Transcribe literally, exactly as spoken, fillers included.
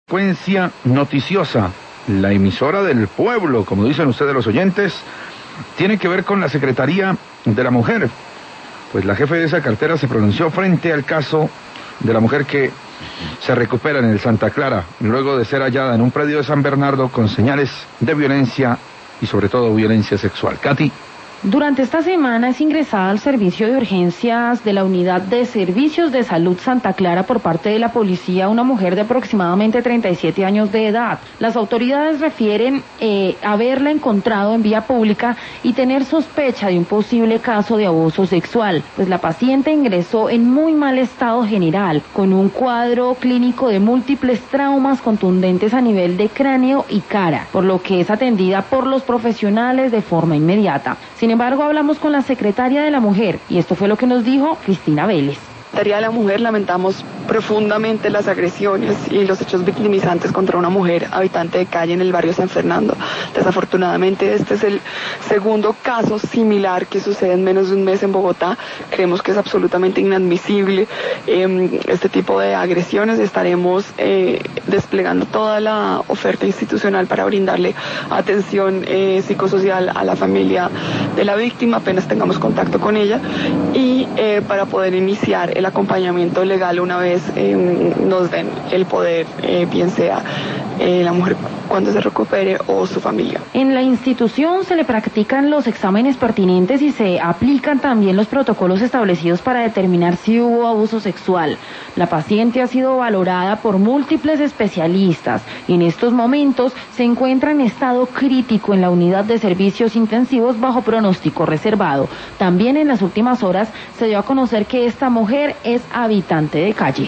Frecuencia noticiosa, la emisora del pueblo, como dicen ustedes los oyentes, tiene que ver con la Secretaría de la Mujer. Pues la jefe de esa cartera se pronunció frente al caso de la mujer que se recupera en el Santa Clara, luego de ser hallada en un predio de San Bernardo con señales de violencia y sobre todo violencia sexual. Katy. Durante esta semana es ingresada al servicio de urgencias de la Unidad de Servicios de Salud Santa Clara por parte de la policía una mujer de aproximadamente treinta y siete años de edad. Las autoridades refieren eh, haberla encontrado en vía pública y tener sospecha de un posible caso de abuso sexual, pues la paciente ingresó en muy mal estado general, con un cuadro clínico de múltiples traumas contundentes a nivel de cráneo y cara, por lo que es atendida por los profesionales de forma inmediata. Sin embargo, hablamos con la secretaria de la Mujer y esto fue lo que nos dijo Cristina Vélez. Secretaría de la Mujer, lamentamos profundamente las agresiones y los hechos victimizantes contra una mujer habitante de calle en el barrio San Fernando. Desafortunadamente este es el segundo caso similar que sucede en menos de un mes en Bogotá. Creemos que es absolutamente inadmisible eh, este tipo de agresiones. Estaremos eh, desplegando toda la oferta institucional para brindarle atención eh, psicosocial a la familia de la víctima apenas tengamos contacto con ella y eh, para poder iniciar el acompañamiento legal una vez eh, nos den el poder, eh, bien sea eh, la mujer cuando se recupere o su familia. En la institución se le practican los exámenes pertinentes y se aplican también los protocolos establecidos para determinar si hubo abuso sexual. La paciente ha sido valorada por múltiples especialistas y en estos momentos se encuentra en estado crítico en la unidad de servicios intensivos bajo pronóstico reservado. También en las últimas horas se dio a conocer que esta mujer es habitante de calle.